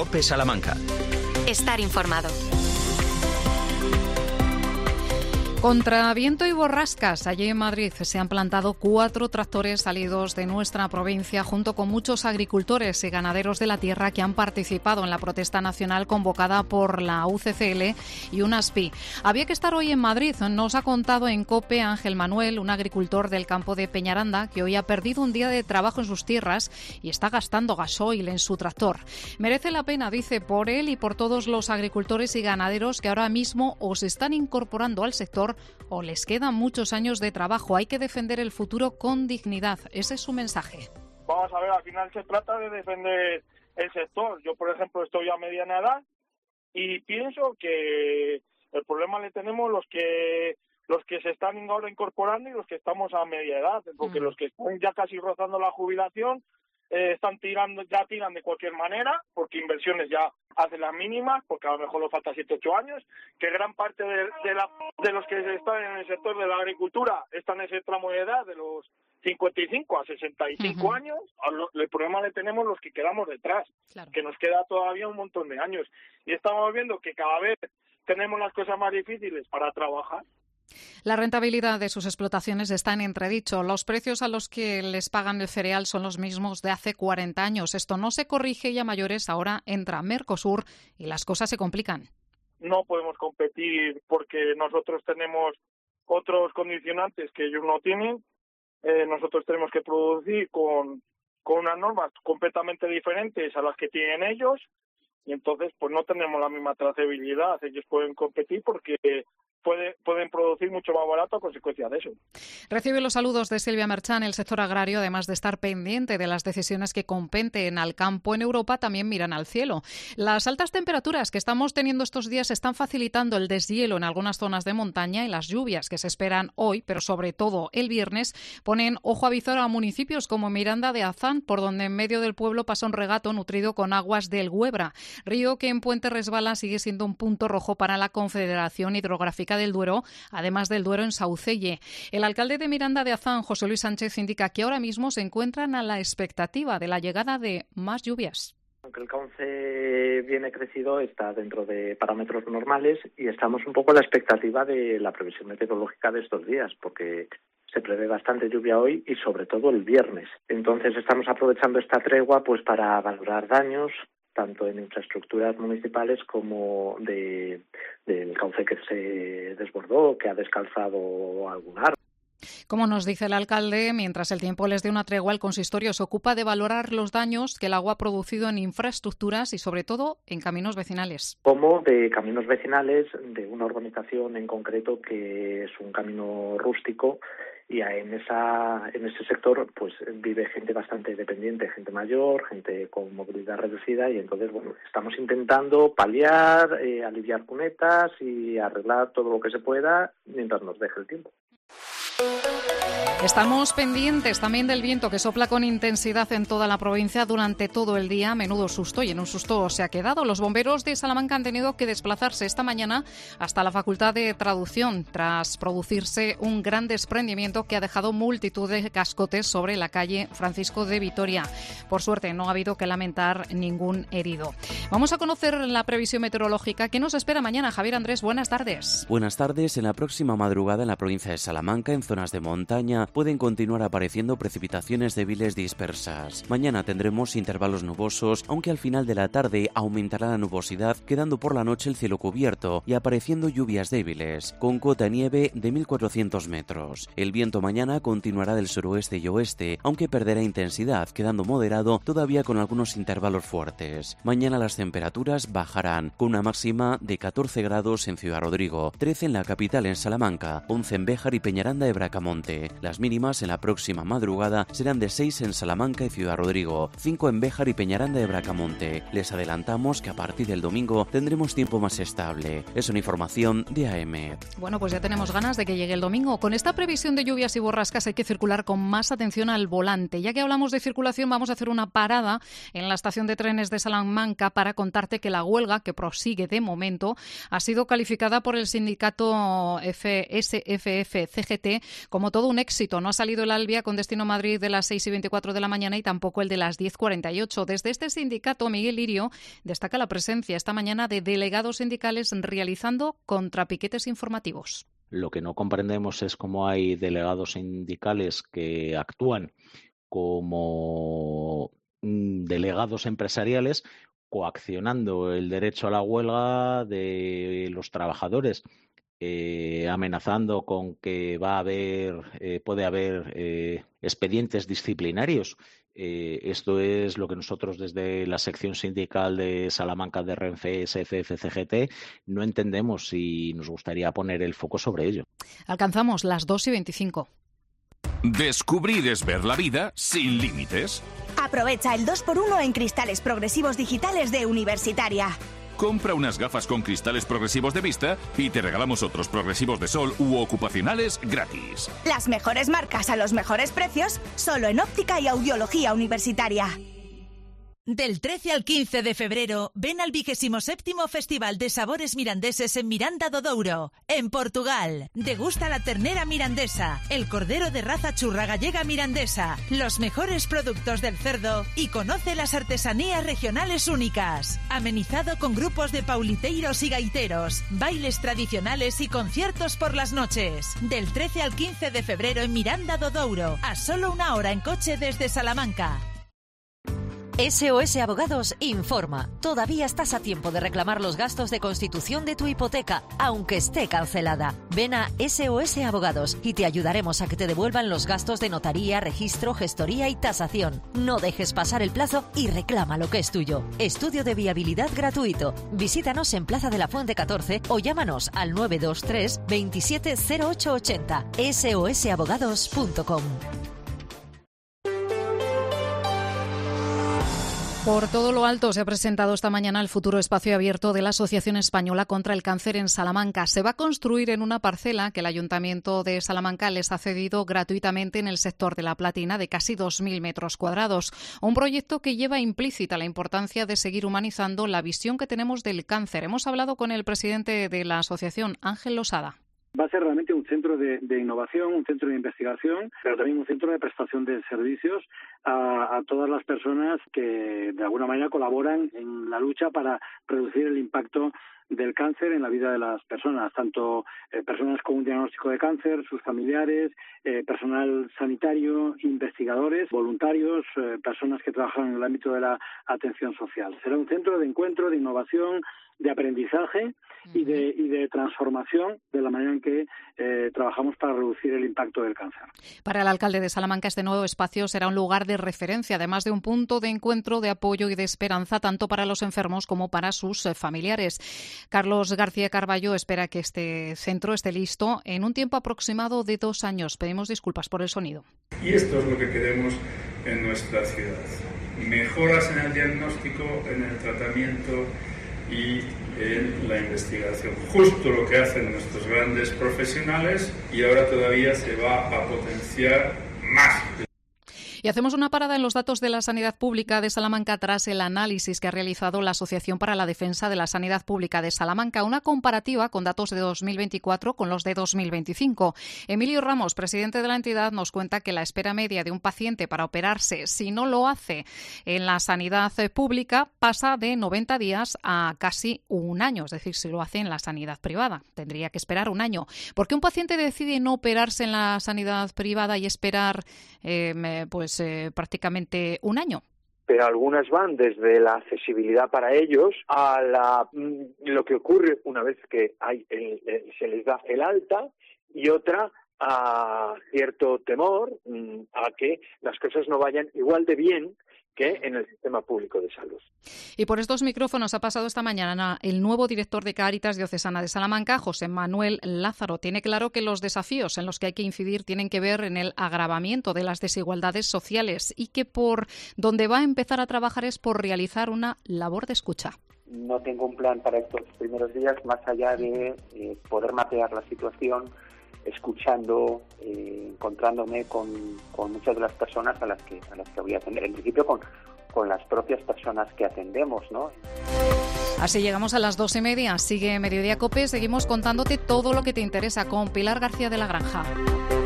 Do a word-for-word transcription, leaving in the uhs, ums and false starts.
COPE Salamanca. Estar informado. Contra viento y borrascas, allí en Madrid se han plantado cuatro tractores salidos de nuestra provincia junto con muchos agricultores y ganaderos de la tierra que han participado en la protesta nacional convocada por la U C C L y UNASPI. Había que estar hoy en Madrid, nos ha contado en COPE Ángel Manuel, un agricultor del campo de Peñaranda que hoy ha perdido un día de trabajo en sus tierras y está gastando gasoil en su tractor. Merece la pena, dice, por él y por todos los agricultores y ganaderos que ahora mismo o se están incorporando al sector o les quedan muchos años de trabajo. Hay que defender el futuro con dignidad. Ese es su mensaje. Vamos a ver, al final se trata de defender el sector. Yo, por ejemplo, estoy a mediana edad y pienso que el problema le tenemos los que los que se están ahora incorporando y los que estamos a media edad, porque mm. los que están ya casi rozando la jubilación eh, están tirando, ya tiran de cualquier manera, porque inversiones ya hacen las mínimas, porque a lo mejor les falta siete ocho años, que gran parte de, de, la, de los que están en el sector de la agricultura están en ese tramo de edad, de los cincuenta y cinco a sesenta y cinco uh-huh. años, el problema le tenemos los que quedamos detrás, claro. que nos queda todavía un montón de años. Y estamos viendo que cada vez tenemos las cosas más difíciles para trabajar. La rentabilidad de sus explotaciones está en entredicho. Los precios a los que les pagan el cereal son los mismos de hace cuarenta años. Esto no se corrige y a mayores ahora entra Mercosur y las cosas se complican. No podemos competir porque nosotros tenemos otros condicionantes que ellos no tienen. Eh, nosotros tenemos que producir con, con unas normas completamente diferentes a las que tienen ellos y entonces pues no tenemos la misma trazabilidad. Ellos pueden competir porque Puede, pueden producir mucho más barato a consecuencia de eso. Recibe los saludos de Silvia Merchán. El sector agrario, además de estar pendiente de las decisiones que competen al campo en Europa, también miran al cielo. Las altas temperaturas que estamos teniendo estos días están facilitando el deshielo en algunas zonas de montaña y las lluvias que se esperan hoy, pero sobre todo el viernes, ponen ojo a visor a municipios como Miranda de Azán, por donde en medio del pueblo pasa un regato nutrido con aguas del Güebra, río que en Puente Resbala sigue siendo un punto rojo para la Confederación Hidrográfica del Duero, además del Duero en Saucelle. El alcalde de Miranda de Azán, José Luis Sánchez, indica que ahora mismo se encuentran a la expectativa de la llegada de más lluvias. Aunque el cauce viene crecido, está dentro de parámetros normales y estamos un poco a la expectativa de la previsión meteorológica de estos días, porque se prevé bastante lluvia hoy y sobre todo el viernes. Entonces estamos aprovechando esta tregua pues para valorar daños, tanto en infraestructuras municipales como de del cauce que se desbordó, que ha descalzado algún árbol. Como nos dice el alcalde, mientras el tiempo les dé una tregua, el consistorio se ocupa de valorar los daños que el agua ha producido en infraestructuras y, sobre todo, en caminos vecinales. Como de caminos vecinales de una urbanización en concreto que es un camino rústico y en esa en ese sector pues vive gente bastante dependiente, gente mayor, gente con movilidad reducida y entonces bueno estamos intentando paliar, eh, aliviar cunetas y arreglar todo lo que se pueda mientras nos deje el tiempo. Estamos pendientes también del viento que sopla con intensidad en toda la provincia durante todo el día. Menudo susto, y en un susto se ha quedado. Los bomberos de Salamanca han tenido que desplazarse esta mañana hasta la Facultad de Traducción tras producirse un gran desprendimiento que ha dejado multitud de cascotes sobre la calle Francisco de Vitoria. Por suerte no ha habido que lamentar ningún herido. Vamos a conocer la previsión meteorológica que nos espera mañana. Javier Andrés, buenas tardes. Buenas tardes. En la próxima madrugada en la provincia de Salamanca, en zonas de montaña, pueden continuar apareciendo precipitaciones débiles dispersas. Mañana tendremos intervalos nubosos, aunque al final de la tarde aumentará la nubosidad, quedando por la noche el cielo cubierto y apareciendo lluvias débiles, con cota de nieve de mil cuatrocientos metros. El viento mañana continuará del suroeste y oeste, aunque perderá intensidad, quedando moderado todavía con algunos intervalos fuertes. Mañana las temperaturas bajarán, con una máxima de catorce grados en Ciudad Rodrigo, trece en la capital en Salamanca, once en Béjar y Peñaranda de Bracamonte. Las mínimas en la próxima madrugada serán de seis en Salamanca y Ciudad Rodrigo, cinco en Béjar y Peñaranda de Bracamonte. Les adelantamos que a partir del domingo tendremos tiempo más estable. Es una información de A M. Bueno, pues ya tenemos ganas de que llegue el domingo. Con esta previsión de lluvias y borrascas hay que circular con más atención al volante. Ya que hablamos de circulación, vamos a hacer una parada en la estación de trenes de Salamanca para contarte que la huelga, que prosigue de momento, ha sido calificada por el sindicato S F F C G T como todo un éxito. No ha salido el Alvia con destino Madrid de las seis y veinticuatro de la mañana y tampoco el de las diez cuarenta y ocho. Desde este sindicato, Miguel Lirio destaca la presencia esta mañana de delegados sindicales realizando contrapiquetes informativos. Lo que no comprendemos es cómo hay delegados sindicales que actúan como delegados empresariales coaccionando el derecho a la huelga de los trabajadores, eh, amenazando con que va a haber, eh, puede haber eh, expedientes disciplinarios. Eh, esto es lo que nosotros desde la sección sindical de Salamanca de Renfe, S F F C G T, no entendemos y nos gustaría poner el foco sobre ello. Alcanzamos las dos y veinticinco. Descubrir es ver la vida sin límites. Aprovecha el dos por uno en cristales progresivos digitales de Universitaria. Compra unas gafas con cristales progresivos de vista y te regalamos otros progresivos de sol u ocupacionales gratis. Las mejores marcas a los mejores precios, solo en óptica y audiología Universitaria. Del trece al quince de febrero, ven al vigésimo séptimo Festival de Sabores Mirandeses en Miranda do Douro, en Portugal. Degusta la ternera mirandesa, el cordero de raza churra gallega mirandesa, los mejores productos del cerdo y conoce las artesanías regionales únicas. Amenizado con grupos de pauliteiros y gaiteros, bailes tradicionales y conciertos por las noches. Del trece al quince de febrero en Miranda do Douro, a solo una hora en coche desde Salamanca. S O S Abogados informa. Todavía estás a tiempo de reclamar los gastos de constitución de tu hipoteca, aunque esté cancelada. Ven a S O S Abogados y te ayudaremos a que te devuelvan los gastos de notaría, registro, gestoría y tasación. No dejes pasar el plazo y reclama lo que es tuyo. Estudio de viabilidad gratuito. Visítanos en Plaza de la Fuente catorce o llámanos al nueve dos tres veintisiete cero ocho ochenta. S O S abogados punto com. Por todo lo alto se ha presentado esta mañana el futuro espacio abierto de la Asociación Española contra el Cáncer en Salamanca. Se va a construir en una parcela que el Ayuntamiento de Salamanca les ha cedido gratuitamente en el sector de La Platina de casi dos mil metros cuadrados. Un proyecto que lleva implícita la importancia de seguir humanizando la visión que tenemos del cáncer. Hemos hablado con el presidente de la asociación, Ángel Losada. Va a ser realmente un centro de, de innovación, un centro de investigación, pero también un centro de prestación de servicios a, a todas las personas que de alguna manera colaboran en la lucha para reducir el impacto del cáncer en la vida de las personas, tanto eh, personas con un diagnóstico de cáncer, sus familiares, eh, personal sanitario, investigadores, voluntarios, eh, personas que trabajan en el ámbito de la atención social. Será un centro de encuentro, de innovación, de aprendizaje y de, y de transformación de la manera en que eh, trabajamos para reducir el impacto del cáncer. Para el alcalde de Salamanca, este nuevo espacio será un lugar de referencia, además de un punto de encuentro, de apoyo y de esperanza, tanto para los enfermos como para sus eh, familiares. Carlos García Carballo espera que este centro esté listo en un tiempo aproximado de dos años. Pedimos disculpas por el sonido. Y esto es lo que queremos en nuestra ciudad. Mejoras en el diagnóstico, en el tratamiento y en la investigación. Justo lo que hacen nuestros grandes profesionales y ahora todavía se va a potenciar más. Y hacemos una parada en los datos de la sanidad pública de Salamanca tras el análisis que ha realizado la Asociación para la Defensa de la Sanidad Pública de Salamanca, una comparativa con datos de dos mil veinticuatro con los de dos mil veinticinco. Emilio Ramos, presidente de la entidad, nos cuenta que la espera media de un paciente para operarse, si no lo hace en la sanidad pública, pasa de noventa días a casi un año, es decir, si lo hace en la sanidad privada. Tendría que esperar un año. ¿Por qué un paciente decide no operarse en la sanidad privada y esperar eh, pues eh, prácticamente un año? Pero algunas van desde la accesibilidad para ellos a la, lo que ocurre una vez que hay el, el, se les da el alta, y otra a cierto temor a que las cosas no vayan igual de bien que en el sistema público de salud. Y por estos micrófonos ha pasado esta mañana el nuevo director de Cáritas Diocesana de Salamanca, José Manuel Lázaro. Tiene claro que los desafíos en los que hay que incidir tienen que ver en el agravamiento de las desigualdades sociales y que por donde va a empezar a trabajar es por realizar una labor de escucha. No tengo un plan para estos primeros días más allá de eh, poder mapear la situación, escuchando, eh, encontrándome con, con muchas de las personas a las que a las que voy a atender. En principio con, con las propias personas que atendemos, ¿no? Así llegamos a las dos y media. Sigue Mediodía COPE. Seguimos contándote todo lo que te interesa con Pilar García de la Granja.